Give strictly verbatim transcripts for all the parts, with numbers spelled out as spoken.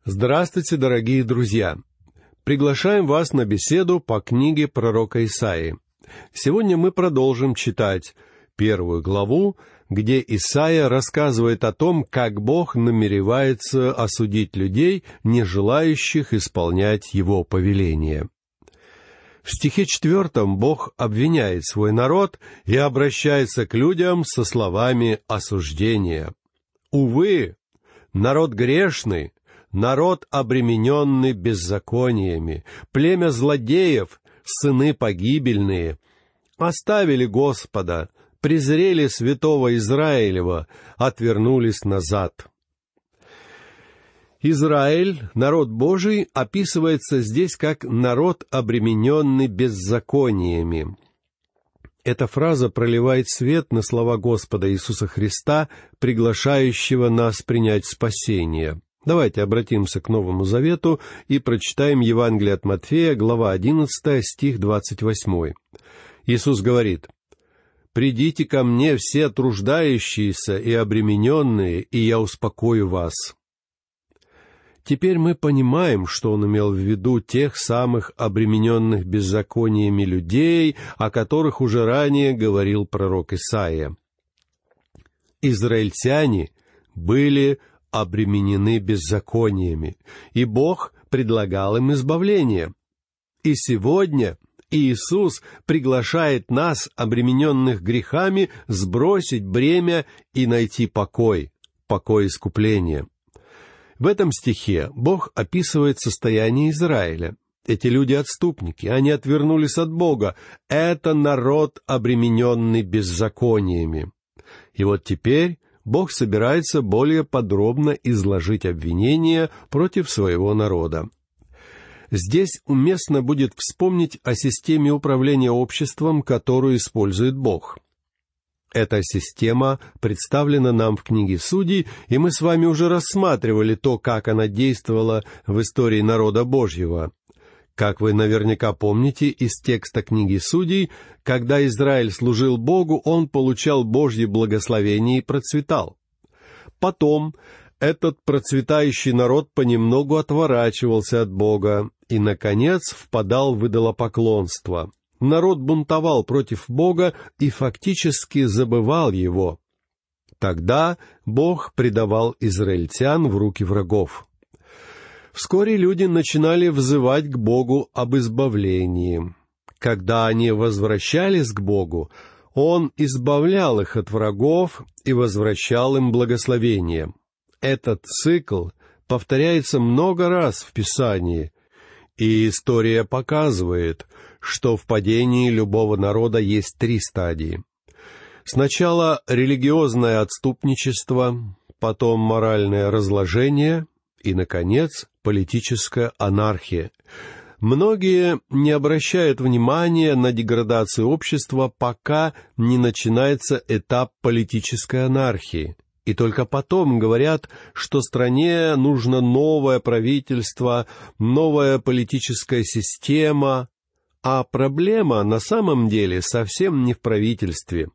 Здравствуйте, дорогие друзья! Приглашаем вас на беседу по книге пророка Исаии. Сегодня мы продолжим читать первую главу, где Исаия рассказывает о том, как Бог намеревается осудить людей, не желающих исполнять Его повеления. В стихе четвертом Бог обвиняет свой народ и обращается к людям со словами осуждения. «Увы, народ грешный, народ, обремененный беззакониями, племя злодеев, сыны погибельные, оставили Господа, презрели святого Израилева, отвернулись назад». Израиль, народ Божий, описывается здесь как народ, обремененный беззакониями. Эта фраза проливает свет на слова Господа Иисуса Христа, приглашающего нас принять спасение. Давайте обратимся к Новому Завету и прочитаем Евангелие от Матфея, глава одиннадцатая, стих двадцать восемь. Иисус говорит: «Придите ко мне все труждающиеся и обремененные, и я успокою вас». Теперь мы понимаем, что он имел в виду тех самых обремененных беззакониями людей, о которых уже ранее говорил пророк Исаия. Израильтяне были обременены беззакониями, и Бог предлагал им избавление. И сегодня Иисус приглашает нас, обремененных грехами, сбросить бремя и найти покой, покой искупления. В этом стихе Бог описывает состояние Израиля. Эти люди отступники, они отвернулись от Бога. Это народ, обремененный беззакониями. И вот теперь Бог собирается более подробно изложить обвинения против своего народа. Здесь уместно будет вспомнить о системе управления обществом, которую использует Бог. Эта система представлена нам в книге Судей, и мы с вами уже рассматривали то, как она действовала в истории народа Божьего. Как вы наверняка помните из текста книги Судей, когда Израиль служил Богу, он получал Божье благословение и процветал. Потом этот процветающий народ понемногу отворачивался от Бога и, наконец, впадал в идолопоклонство. Народ бунтовал против Бога и фактически забывал Его. Тогда Бог предавал израильтян в руки врагов. Вскоре люди начинали взывать к Богу об избавлении. Когда они возвращались к Богу, Он избавлял их от врагов и возвращал им благословение. Этот цикл повторяется много раз в Писании, и история показывает, что в падении любого народа есть три стадии. Сначала религиозное отступничество, потом моральное разложение и, наконец, политическая анархия. Многие не обращают внимания на деградацию общества, пока не начинается этап политической анархии. И только потом говорят, что стране нужно новое правительство, новая политическая система, а проблема на самом деле совсем не в правительстве.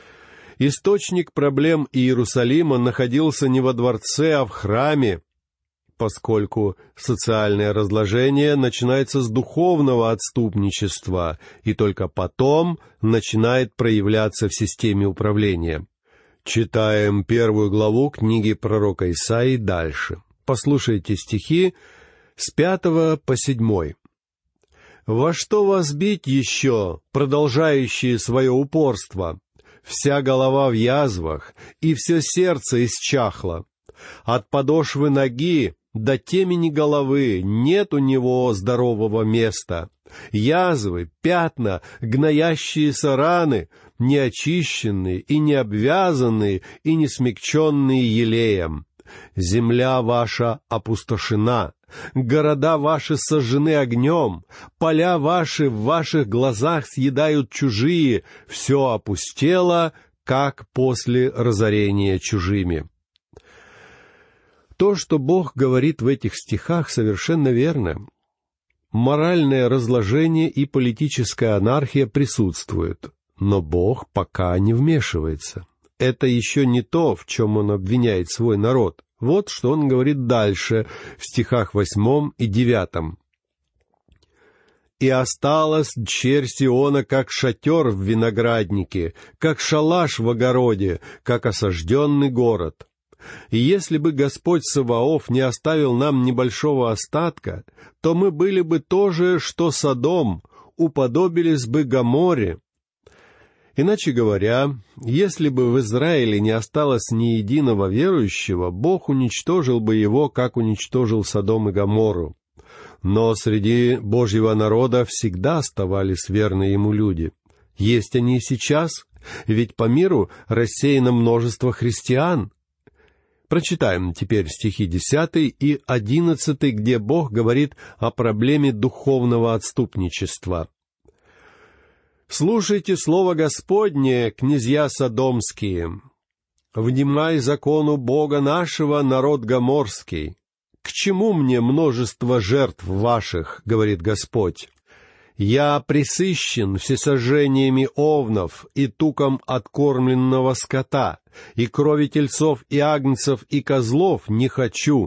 Источник проблем Иерусалима находился не во дворце, а в храме, поскольку социальное разложение начинается с духовного отступничества и только потом начинает проявляться в системе управления. Читаем первую главу книги пророка Исаии дальше. Послушайте стихи с пятого по седьмой. «Во что вас бить еще, продолжающие свое упорство? Вся голова в язвах, и все сердце исчахло. От подошвы ноги до темени головы нет у него здорового места. Язвы, пятна, гноящиеся раны, неочищенные и не обвязанные и не смягченные елеем. Земля ваша опустошена, города ваши сожжены огнем, поля ваши в ваших глазах съедают чужие, все опустело, как после разорения чужими». То, что Бог говорит в этих стихах, совершенно верно. Моральное разложение и политическая анархия присутствуют, но Бог пока не вмешивается. Это еще не то, в чем Он обвиняет свой народ. Вот что он говорит дальше, в стихах восьмом и девятом. «И осталась дщерь Сиона, как шатер в винограднике, как шалаш в огороде, как осажденный город. И если бы Господь Саваоф не оставил нам небольшого остатка, то мы были бы то же, что Содом, уподобились бы Гоморре». Иначе говоря, если бы в Израиле не осталось ни единого верующего, Бог уничтожил бы его, как уничтожил Содом и Гоморру. Но среди Божьего народа всегда оставались верные ему люди. Есть они и сейчас, ведь по миру рассеяно множество христиан. Прочитаем теперь стихи десятый и одиннадцатый, где Бог говорит о проблеме духовного отступничества. «Слушайте слово Господне, князья содомские. Внимай закону Бога нашего, народ гоморский. К чему мне множество жертв ваших, говорит Господь? Я пресыщен всесожжениями овнов и туком откормленного скота, и крови тельцов и агнцев и козлов не хочу».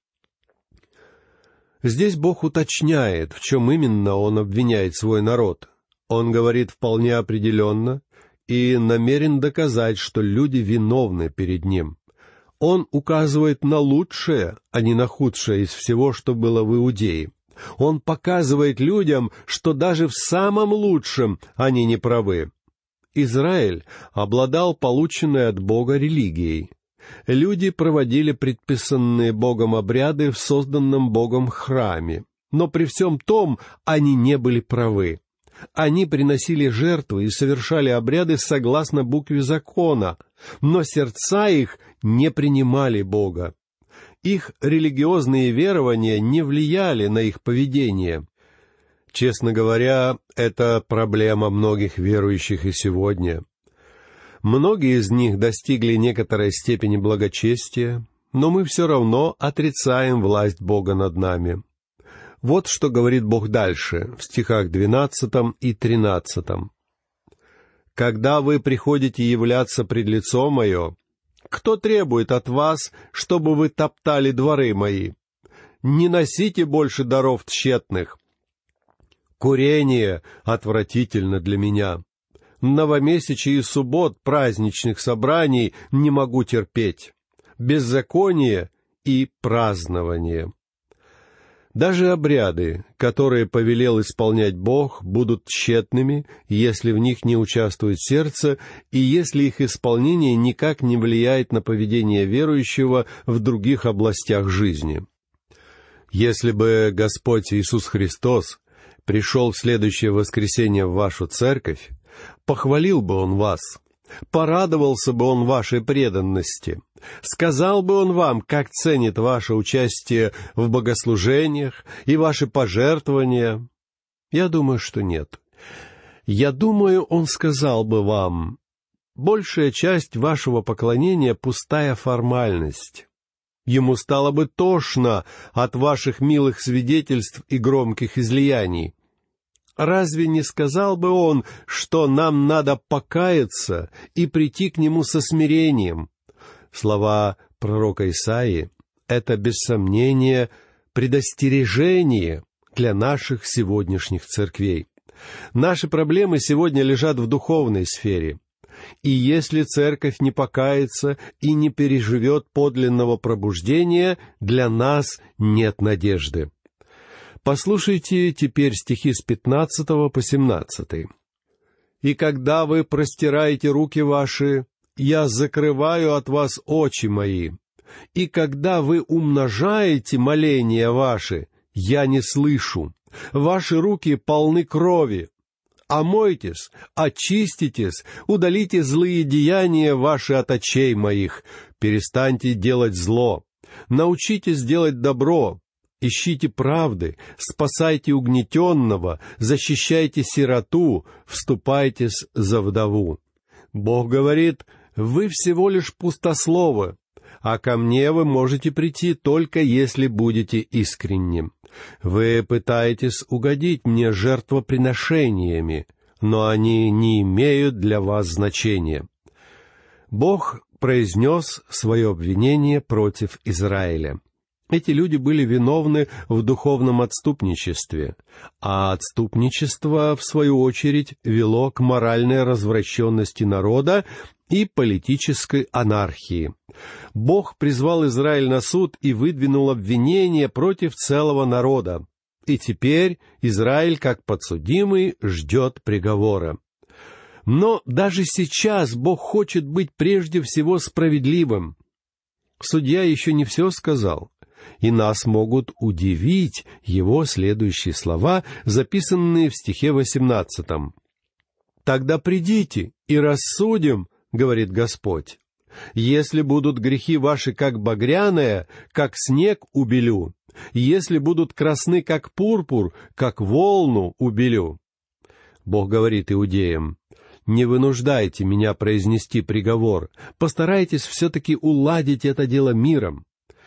Здесь Бог уточняет, в чем именно Он обвиняет свой народ. Он говорит вполне определенно и намерен доказать, что люди виновны перед Ним. Он указывает на лучшее, а не на худшее из всего, что было в Иудее. Он показывает людям, что даже в самом лучшем они не правы. Израиль обладал полученной от Бога религией. Люди проводили предписанные Богом обряды в созданном Богом храме, но при всем том они не были правы. Они приносили жертвы и совершали обряды согласно букве закона, но сердца их не принимали Бога. Их религиозные верования не влияли на их поведение. Честно говоря, это проблема многих верующих и сегодня. Многие из них достигли некоторой степени благочестия, но мы все равно отрицаем власть Бога над нами. Вот что говорит Бог дальше, в стихах двенадцатом и тринадцатом. «Когда вы приходите являться пред лицо мое, кто требует от вас, чтобы вы топтали дворы мои? Не носите больше даров тщетных. Курение отвратительно для меня. Новомесячий и суббот праздничных собраний не могу терпеть. Беззаконие и празднование». Даже обряды, которые повелел исполнять Бог, будут тщетными, если в них не участвует сердце, и если их исполнение никак не влияет на поведение верующего в других областях жизни. Если бы Господь Иисус Христос пришел в следующее воскресенье в вашу церковь, похвалил бы Он вас, порадовался бы Он вашей преданности, сказал бы Он вам, как ценит ваше участие в богослужениях и ваши пожертвования? Я думаю, что нет. Я думаю, Он сказал бы вам: большая часть вашего поклонения — пустая формальность. Ему стало бы тошно от ваших милых свидетельств и громких излияний. Разве не сказал бы Он, что нам надо покаяться и прийти к Нему со смирением? Слова пророка Исаии — это, без сомнения, предостережение для наших сегодняшних церквей. Наши проблемы сегодня лежат в духовной сфере. И если церковь не покается и не переживет подлинного пробуждения, для нас нет надежды. Послушайте теперь стихи с пятнадцатого по семнадцатый. «И когда вы простираете руки ваши, я закрываю от вас очи мои. И когда вы умножаете моления ваши, я не слышу. Ваши руки полны крови. Омойтесь, очиститесь, удалите злые деяния ваши от очей моих. Перестаньте делать зло. Научитесь делать добро. Ищите правды, спасайте угнетенного, защищайте сироту, вступайтесь за вдову». Бог говорит: вы всего лишь пустословы, а ко мне вы можете прийти только если будете искренним. Вы пытаетесь угодить мне жертвоприношениями, но они не имеют для вас значения. Бог произнес свое обвинение против Израиля. Эти люди были виновны в духовном отступничестве, а отступничество, в свою очередь, вело к моральной развращенности народа и политической анархии. Бог призвал Израиль на суд и выдвинул обвинение против целого народа. И теперь Израиль, как подсудимый, ждет приговора. Но даже сейчас Бог хочет быть прежде всего справедливым. Судья еще не все сказал, и нас могут удивить его следующие слова, записанные в стихе восемнадцатом. «Тогда придите и рассудим, — говорит Господь, — если будут грехи ваши как багряное, как снег убелю, если будут красны как пурпур, как волну убелю». Бог говорит иудеям: «Не вынуждайте меня произнести приговор, постарайтесь все-таки уладить это дело миром».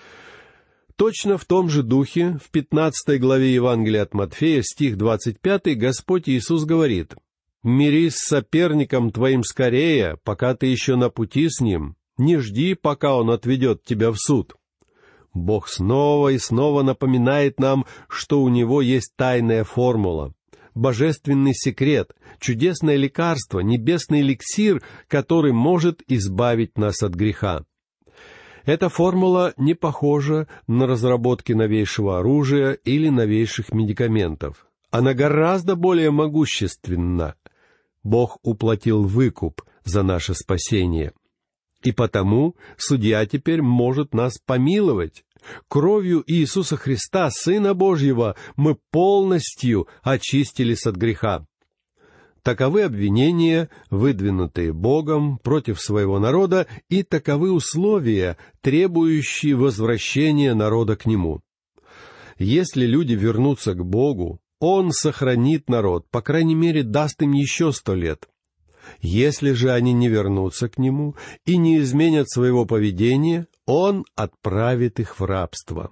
Точно в том же духе, в пятнадцатой главе Евангелия от Матфея, стих двадцать пятый, Господь Иисус говорит: «Мирись с соперником твоим скорее, пока ты еще на пути с ним, не жди, пока он отведет тебя в суд». Бог снова и снова напоминает нам, что у Него есть тайная формула, божественный секрет, чудесное лекарство, небесный эликсир, который может избавить нас от греха. Эта формула не похожа на разработки новейшего оружия или новейших медикаментов. Она гораздо более могущественна. Бог уплатил выкуп за наше спасение. И потому судья теперь может нас помиловать. Кровью Иисуса Христа, Сына Божьего, мы полностью очистились от греха. Таковы обвинения, выдвинутые Богом против своего народа, и таковы условия, требующие возвращения народа к Нему. Если люди вернутся к Богу, Он сохранит народ, по крайней мере, даст им еще сто лет. Если же они не вернутся к Нему и не изменят своего поведения, Он отправит их в рабство.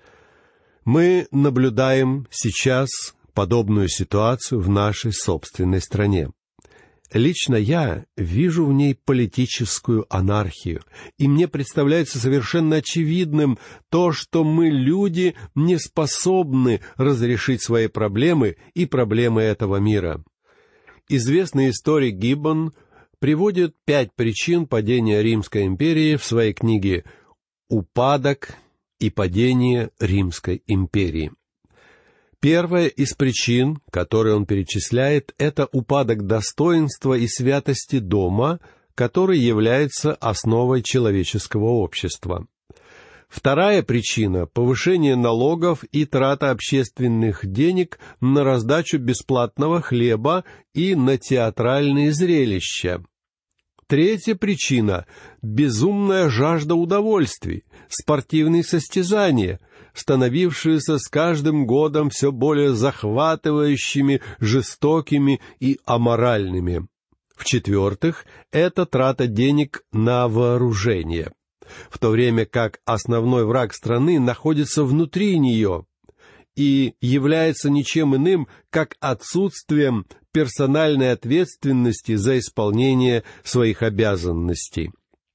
Мы наблюдаем сейчас подобную ситуацию в нашей собственной стране. Лично я вижу в ней политическую анархию, и мне представляется совершенно очевидным то, что мы, люди, не способны разрешить свои проблемы и проблемы этого мира. Известный историк Гиббон приводит пять причин падения Римской империи в своей книге «Упадок и падение Римской империи». Первая из причин, которые он перечисляет, это упадок достоинства и святости дома, который является основой человеческого общества. Вторая причина — повышение налогов и трата общественных денег на раздачу бесплатного хлеба и на театральные зрелища. Третья причина — безумная жажда удовольствий, спортивные состязания, становившиеся с каждым годом все более захватывающими, жестокими и аморальными. В-четвертых, это трата денег на вооружение, в то время как основной враг страны находится внутри нее и является ничем иным, как отсутствием персональной ответственности за исполнение своих обязанностей.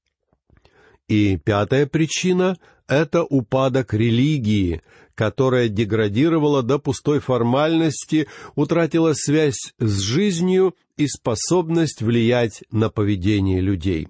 И пятая причина — это упадок религии, которая деградировала до пустой формальности, утратила связь с жизнью и способность влиять на поведение людей.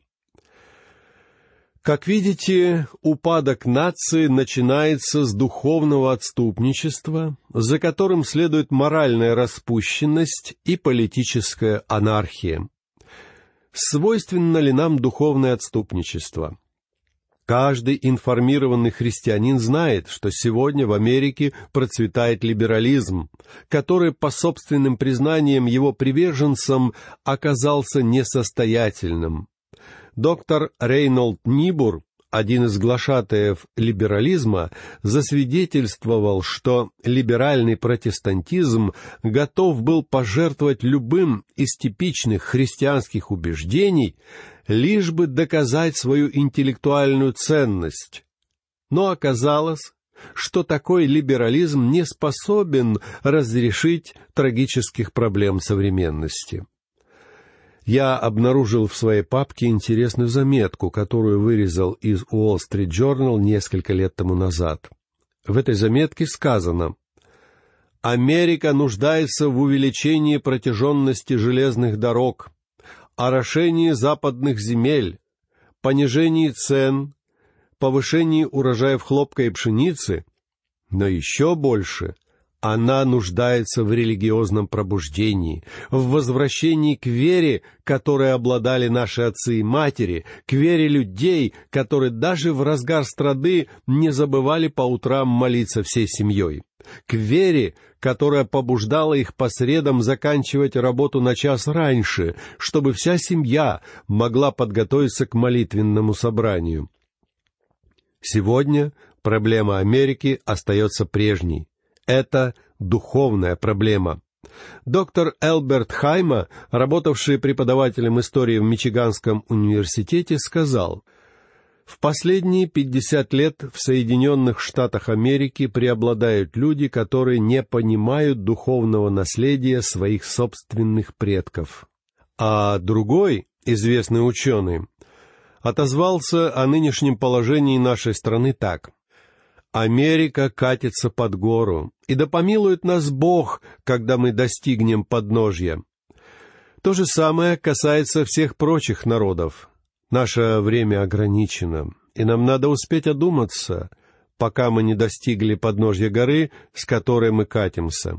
Как видите, упадок нации начинается с духовного отступничества, за которым следует моральная распущенность и политическая анархия. Свойственно ли нам духовное отступничество? Каждый информированный христианин знает, что сегодня в Америке процветает либерализм, который, по собственным признаниям его приверженцам, оказался несостоятельным. Доктор Рейнольд Нибур, один из глашатаев либерализма, засвидетельствовал, что либеральный протестантизм готов был пожертвовать любым из типичных христианских убеждений, лишь бы доказать свою интеллектуальную ценность. Но оказалось, что такой либерализм не способен разрешить трагических проблем современности. Я обнаружил в своей папке интересную заметку, которую вырезал из Wall Street Journal несколько лет тому назад. В этой заметке сказано: «Америка нуждается в увеличении протяженности железных дорог, орошении западных земель, понижении цен, повышении урожаев хлопка и пшеницы, но еще больше она нуждается в религиозном пробуждении, в возвращении к вере, которой обладали наши отцы и матери, к вере людей, которые даже в разгар страды не забывали по утрам молиться всей семьей, к вере, которая побуждала их по средам заканчивать работу на час раньше, чтобы вся семья могла подготовиться к молитвенному собранию». Сегодня проблема Америки остается прежней. Это духовная проблема. Доктор Элберт Хайма, работавший преподавателем истории в Мичиганском университете, сказал: «В последние пятьдесят лет в Соединенных Штатах Америки преобладают люди, которые не понимают духовного наследия своих собственных предков». А другой, известный ученый, отозвался о нынешнем положении нашей страны так: «Америка катится под гору, и да помилует нас Бог, когда мы достигнем подножья». То же самое касается всех прочих народов. Наше время ограничено, и нам надо успеть одуматься, пока мы не достигли подножья горы, с которой мы катимся.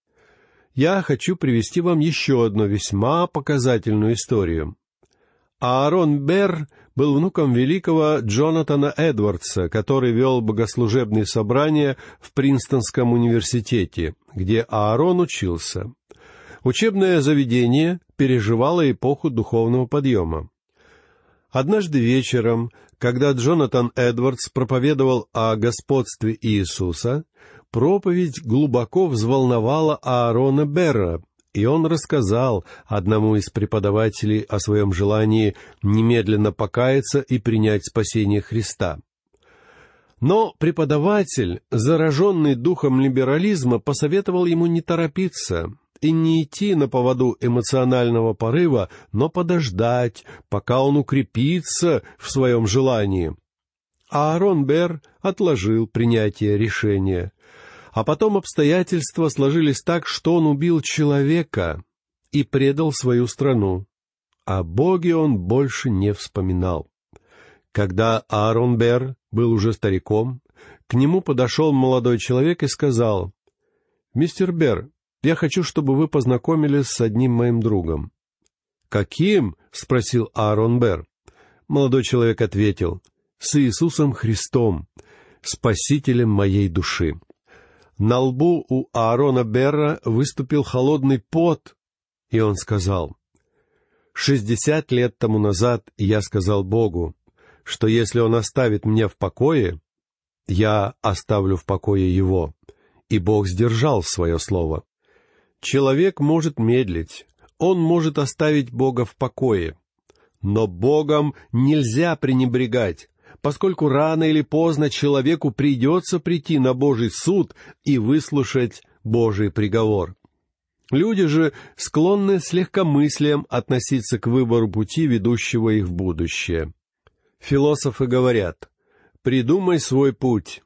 Я хочу привести вам еще одну весьма показательную историю. Аарон Берр был внуком великого Джонатана Эдвардса, который вел богослужебные собрания в Принстонском университете, где Аарон учился. Учебное заведение переживало эпоху духовного подъема. Однажды вечером, когда Джонатан Эдвардс проповедовал о господстве Иисуса, проповедь глубоко взволновала Аарона Берра, и он рассказал одному из преподавателей о своем желании немедленно покаяться и принять спасение Христа. Но преподаватель, зараженный духом либерализма, посоветовал ему не торопиться и не идти на поводу эмоционального порыва, но подождать, пока он укрепится в своем желании. Аарон Берр отложил принятие решения. А потом обстоятельства сложились так, что он убил человека и предал свою страну. О Боге он больше не вспоминал. Когда Аарон Берр был уже стариком, к нему подошел молодой человек и сказал: «Мистер Берр, я хочу, чтобы вы познакомились с одним моим другом». «Каким?» — спросил Аарон Берр. Молодой человек ответил: «С Иисусом Христом, Спасителем моей души». На лбу у Аарона Берра выступил холодный пот, и он сказал: «Шестьдесят лет тому назад я сказал Богу, что если Он оставит меня в покое, я оставлю в покое Его, и Бог сдержал свое слово. Человек может медлить, он может оставить Бога в покое, но Богом нельзя пренебрегать, поскольку рано или поздно человеку придется прийти на Божий суд и выслушать Божий приговор. Люди же склонны с легкомыслием относиться к выбору пути, ведущего их в будущее. Философы говорят: «Придумай свой путь».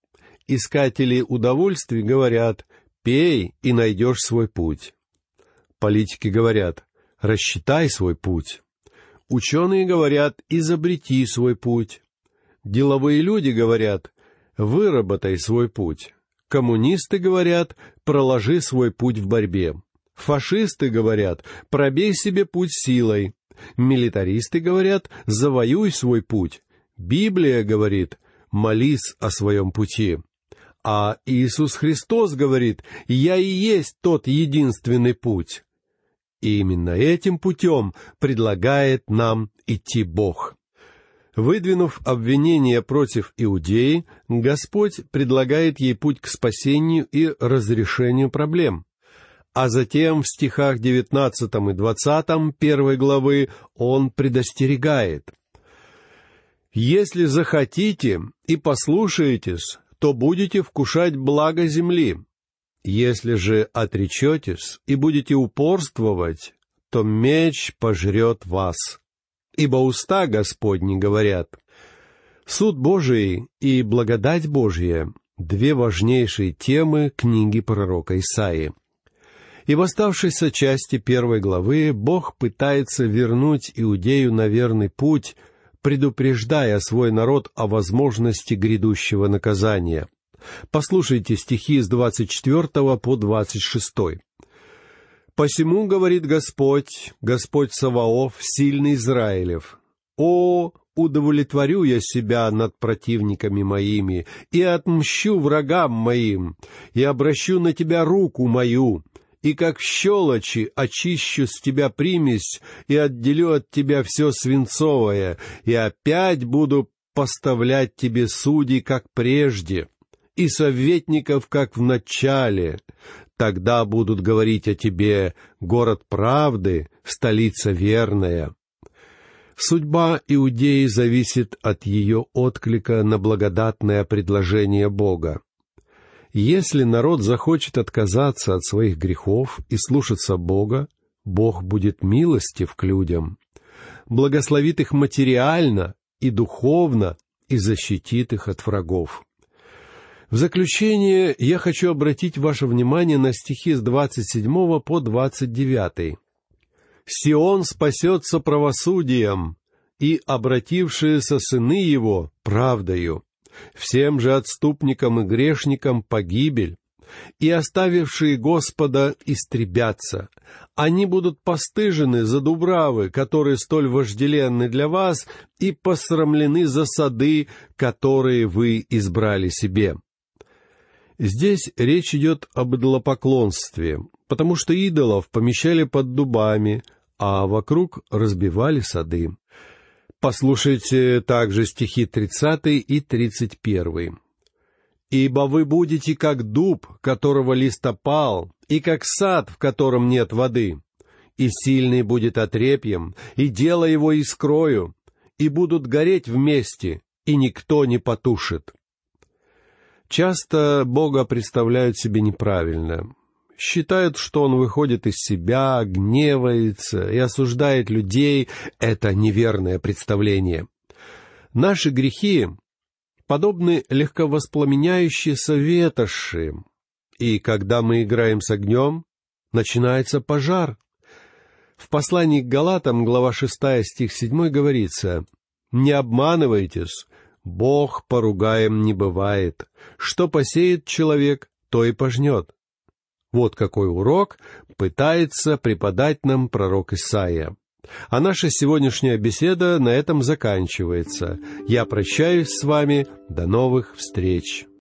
Искатели удовольствий говорят: «Пей, и найдешь свой путь». Политики говорят: «Рассчитай свой путь». Ученые говорят: «Изобрети свой путь». Деловые люди говорят: «Выработай свой путь». Коммунисты говорят: «Проложи свой путь в борьбе». Фашисты говорят: «Пробей себе путь силой». Милитаристы говорят: «Завоюй свой путь». Библия говорит: «Молись о своем пути». А Иисус Христос говорит: «Я и есть тот единственный путь». И именно этим путем предлагает нам идти Бог. Выдвинув обвинение против Иудеи, Господь предлагает ей путь к спасению и разрешению проблем. А затем в стихах девятнадцатом и двадцатом первой главы Он предостерегает: «Если захотите и послушаетесь, то будете вкушать благо земли. Если же отречетесь и будете упорствовать, то меч пожрет вас. Ибо уста Господни говорят». Суд Божий и благодать Божья — две важнейшие темы книги пророка Исаии. И в оставшейся части первой главы Бог пытается вернуть Иудею на верный путь, предупреждая свой народ о возможности грядущего наказания. Послушайте стихи с двадцать четвертого по двадцать шестой. «Посему, говорит Господь, Господь Саваоф, сильный Израилев, о, удовлетворю я себя над противниками моими, и отмщу врагам моим, и обращу на тебя руку мою, и как в щелочи очищу с тебя примесь, и отделю от тебя все свинцовое, и опять буду поставлять тебе судей, как прежде, и советников, как в начале. Тогда будут говорить о тебе: город правды, столица верная». Судьба Иудеи зависит от ее отклика на благодатное предложение Бога. Если народ захочет отказаться от своих грехов и слушаться Бога, Бог будет милостив к людям, благословит их материально и духовно и защитит их от врагов. В заключение я хочу обратить ваше внимание на стихи с двадцать седьмого по двадцать девятый. «Сион спасется правосудием, и обратившиеся сыны его — правдою. Всем же отступникам и грешникам погибель, и оставившие Господа истребятся. Они будут постыжены за дубравы, которые столь вожделенны для вас, и посрамлены за сады, которые вы избрали себе». Здесь речь идет об идолопоклонстве, потому что идолов помещали под дубами, а вокруг разбивали сады. Послушайте также стихи тридцатый и тридцать первый. «Ибо вы будете как дуб, которого лист опал, и как сад, в котором нет воды. И сильный будет отрепьем, и дело его искрою, и будут гореть вместе, и никто не потушит». Часто Бога представляют себе неправильно. Считают, что Он выходит из себя, гневается и осуждает людей. Это неверное представление. Наши грехи подобны легковоспламеняющейся ветоши, и когда мы играем с огнем, начинается пожар. В послании к Галатам, глава шестая, стих седьмой, говорится: «Не обманывайтесь, Бог поругаем не бывает. Что посеет человек, то и пожнет». Вот какой урок пытается преподать нам пророк Исаия. А наша сегодняшняя беседа на этом заканчивается. Я прощаюсь с вами. До новых встреч.